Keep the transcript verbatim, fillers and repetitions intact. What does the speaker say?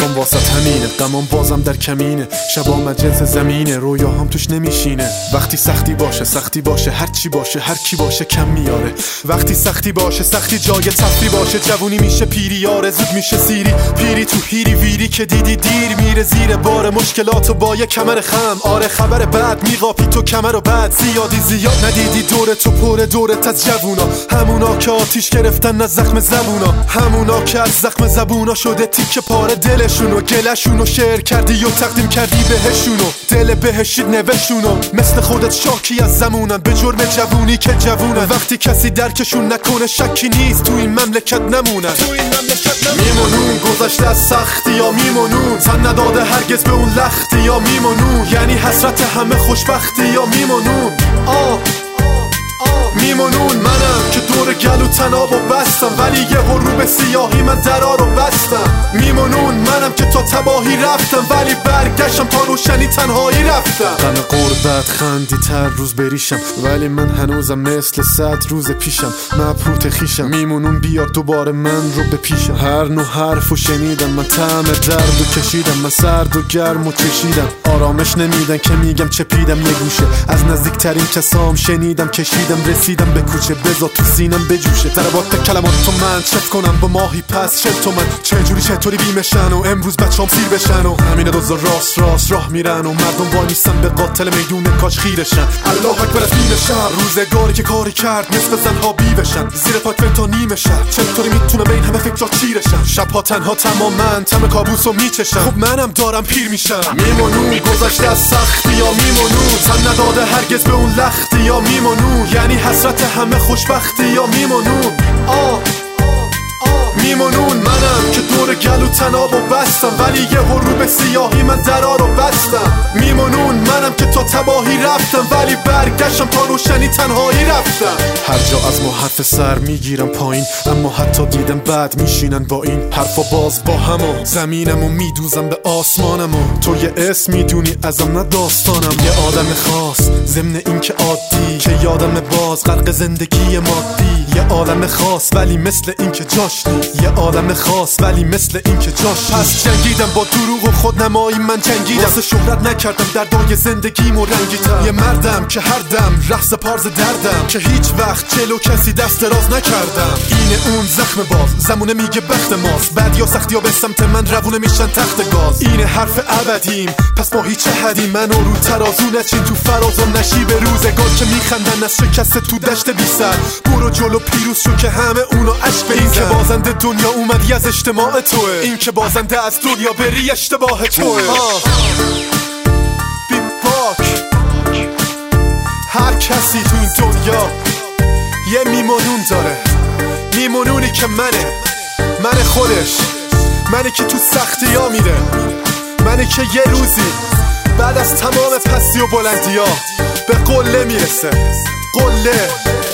حرفم واسط همینه، غمام بازم در کمینه، شبا مجلس زمینه، رویاهام توش نمیشینه. وقتی سختی باشه سختی باشه هر چی باشه هر کی باشه کم میاره. وقتی سختی باشه سختی جای تفری باشه، جوونی میشه پیری یاره، زود میشه سیری پیری تو هیری ویری که دیدی دیر میره زیر بار مشکلاتو با یه کمر خم. آره خبر بعد میقاپی تو کمر و بعد زیادی زیاد ندیدی دور تو پر دورت از جوونا، همونا که آتیش گرفتن از زخم زبونا، همونا که از زخم زبونا شده تیکه پاره دلشونو، گلشونو شعر کردی و تقدیم کردی بهشونو، دل بهشید نوشونو، مثل خودت شاکی از زمونن به جرم جوونی که جوونن. وقتی کسی درکشون نکنه شکی نیست تو این مملکت نمونن، تو این مملکت نمونن. میمونون گذشته از سختی یا میمونون، تن نداده هرگز به اون لختی یا میمونون، یعنی حسرت همه خوشبختی یا میمونون. آه میمونون منم که دور گلو تنابو بستم، ولی یه رو به سیاهی من درا رو بستم. میمونون منم که تا تباهی رفتم، ولی برگشتم تا روشنی تنهایی رفتم. غم قربت خندی تر روز بریشم، ولی من هنوزم مثل صد روز پیشم، مبهوت خیشم. میمونون بیار دوباره من رو بپیشم، هر نوع حرفو شنیدم من، طعم درد و کشیدم من، سرد و گرم و چشیدم. آرامش نمیدن که میگم چپیدم یه گوشه، از نزدیکترین کسام شنیدم کشیدم، رسیدم به کوچه بزا تو سینم بجوشه. ضربات کلمات تو من چت کنم با ماهی پس چل تومن، چجوری چطوری بیمشن و امروز بچام سیر بشن و همین دوزا راست راست راه میرن و مردم وای میستن به قاتل میدون کاش خیرشن. الله اکبر از نیم شهر، روزگاری که کاری کرد نصف زنها بیوشن، زیر پاک تا نیمه شهر، چطوری میتونه به این همه فکرها چیرشن. شبها تنها تمامن تم کابوسو میچشن، خب منم دارم پیر میشم. میمونون گذشته از سختی یا میمونون، تن نداده هرگز به اون لختی یا میمونون، یعنی حسرت همه خوشبختی یا میمونون. آه میمونون منم که دور گلو تنابو بستم، ولی یه رو به سیاهی من درا رو بستم. میمونون منم که تا تباهی رفتم، ولی برگشتم تا روشنی تنهایی رفتم. هر جا از ما حرف سر میگیرم پایین، اما حتی دیدم بعد میشینن با این حرفا باز با همو، زمینمو میدوزم به آسمانمو. تو یه اسم میدونی ازم نه داستانم، یه آدم خاص ضمن این که عادی، که یادم باز غرق زندگی مادی. یه عالم خاص ولی مثل این که جاش نیست، یه عالم خاص ولی مثل این که جاش. پس جنگیدم با دروغ و خودنمایی، من جنگیدم واسه شهرت نکردم دردای زندگیمو رنگیتم. یه مردم که هر دم رقص پارز دردم، که هیچ وقت جلو کسی دست دراز نکردم. اینه اون زخم باز زمونه میگه بخت ماست، بعد یا سختی ها به سمت من روونه میشن تخت گاز. اینه حرف ابدیم پس ما هیچ حدیم، منو رو ترازو نچین تو فراز و نشیب روزگار که میخندن از شکست تو دشت بی سر. برو جلو پیروز شو که همه اونو عشق بریزن. این که بازنده دنیا اومدی از اجتماع توه، این که بازنده از دنیا بری اشتباه توه. بی باک هر کسی تو این دنیا یه میمونون داره، میمونونی که منه، من خودش، منی که تو سختی ها میره، منی که یه روزی بعد از تمام پستی و بلندی ها به قله میرسه. قله